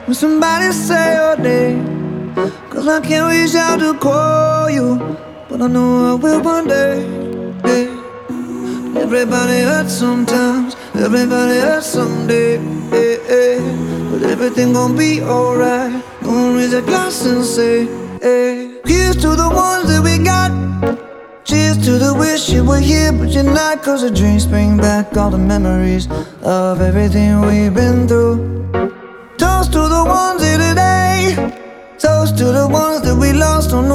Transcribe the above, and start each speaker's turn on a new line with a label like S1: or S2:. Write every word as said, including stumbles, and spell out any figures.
S1: when somebody say your name. Cause I can't reach out to call you, but I know I will one day, yeah. Everybody hurts sometimes, everybody hurts someday, yeah, yeah. But everything gon' be alright. Gonna raise a glass and say, hey, here's to the ones that we got. Cheers to the wish you were here but you're not. Cause the dreams bring back all the memories of everything we've been through. Toast to the ones here today. Toast to the ones that we lost on the